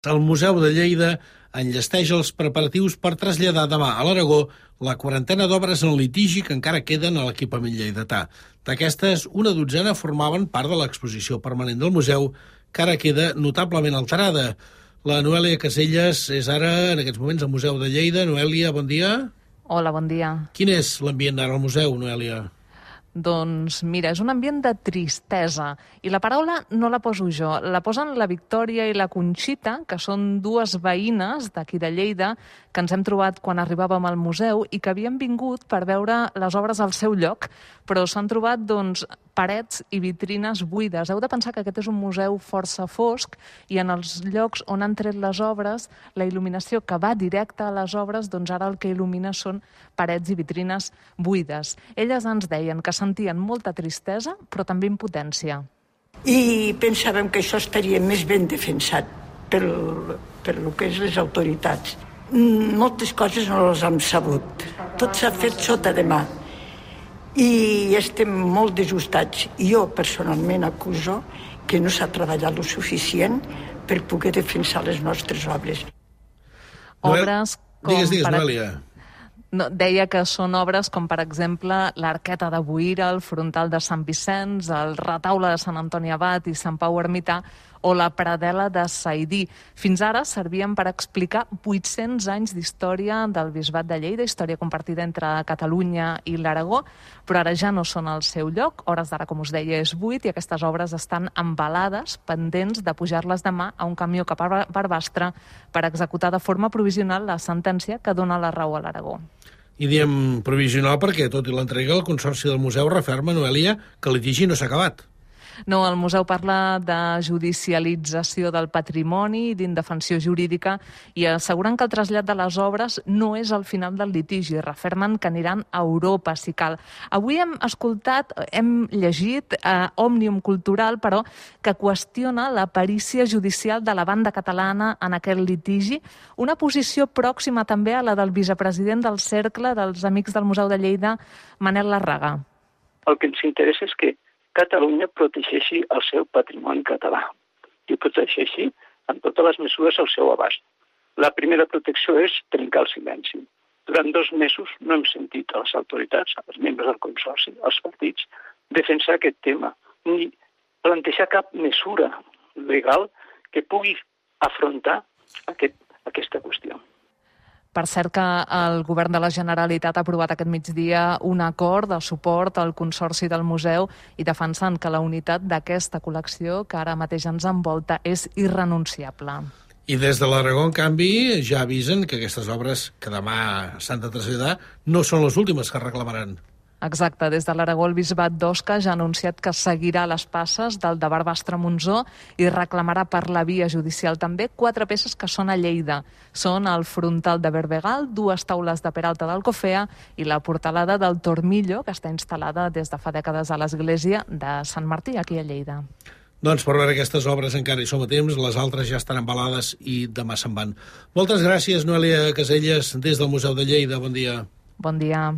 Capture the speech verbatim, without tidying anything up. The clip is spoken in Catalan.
El Museu de Lleida enllesteix els preparatius per traslladar demà a l'Aragó la quarantena d'obres en litigi que encara queden a l'equipament lleidatà. D'aquestes, una dotzena formaven part de l'exposició permanent del museu, que ara queda notablement alterada. La Noèlia Caselles és ara, en aquests moments, al Museu de Lleida. Noèlia, bon dia. Hola, bon dia. Quin és l'ambient ara al museu, Noèlia? Doncs mira, és un ambient de tristesa i la paraula no la poso jo, la posen la Victòria i la Conxita, que són dues veïnes d'aquí de Lleida que ens hem trobat quan arribàvem al museu i que havien vingut per veure les obres al seu lloc, però s'han trobat doncs, parets i vitrines buides. Heu de pensar que aquest és un museu força fosc i en els llocs on han tret les obres, la il·luminació que va directa a les obres, doncs ara el que il·lumina són parets i vitrines buides. Elles ens deien que sentien molta tristesa, però també impotència. I pensàvem que això estaria més ben defensat per, per el que és les autoritats. Moltes coses no les hem sabut. Tot s'ha fet sota de mà. I estem molt desajustats. Jo, personalment, acuso que no s'ha treballat lo suficient per poder defensar les nostres obres. Obres com... Digues, digues, per... Noèlia. No, deia que són obres com, per exemple, l'Arqueta de Boira, el Frontal de Sant Vicenç, el Retaule de Sant Antoni Abat i Sant Pau Ermità o la Predel·la de Saidí. Fins ara servien per explicar vuit-cents anys d'història del Bisbat de Lleida, història compartida entre Catalunya i l'Aragó, però ara ja no són al seu lloc. Hores d'ara, com us deia, és buit i aquestes obres estan embalades, pendents de pujar-les demà a un camió cap a Barbastre per executar de forma provisional la sentència que dona la raó a l'Aragó. I diem provisional perquè, tot i l'entrega, el Consorci del Museu referma, Noèlia, que el litigi no s'ha acabat. No, el museu parla de judicialització del patrimoni, d'indefensió jurídica i asseguren que el trasllat de les obres no és el final del litigi. Refermen que aniran a Europa, si cal. Avui hem escoltat, hem llegit eh, Òmnium Cultural, però que qüestiona la perícia judicial de la banda catalana en aquest litigi, una posició pròxima també a la del vicepresident del Cercle dels Amics del Museu de Lleida, Manel Larraga. El que ens interessa és que Catalunya protegeixi el seu patrimoni català i protegeixi amb totes les mesures al seu abast. La primera protecció és trencar el silenci. Durant dos mesos no hem sentit a les autoritats, als membres del Consorci, als partits, defensar aquest tema, ni plantejar cap mesura legal que pugui afrontar aquest, aquesta qüestió. Per cert que el govern de la Generalitat ha aprovat aquest migdia un acord de suport al Consorci del Museu i defensant que la unitat d'aquesta col·lecció que ara mateix ens envolta és irrenunciable. I des de l'Aragó, en canvi, ja avisen que aquestes obres que demà s'han de traslladar no són les últimes que reclamaran. Exacte, des de l'Aragó el Bisbat d'Osca ja ha anunciat que seguirà les passes del de Barbastre-Montsó i reclamarà per la via judicial també quatre peces que són a Lleida. Són el Frontal de Berbegal, dues taules de Peralta d'Alcofea i la portalada del Tormillo, que està instal·lada des de fa dècades a l'església de Sant Martí, aquí a Lleida. Doncs per veure aquestes obres encara hi som a temps, les altres ja estan embalades i demà se'n van. Moltes gràcies, Noèlia Caselles, des del Museu de Lleida. Bon dia. Bon dia.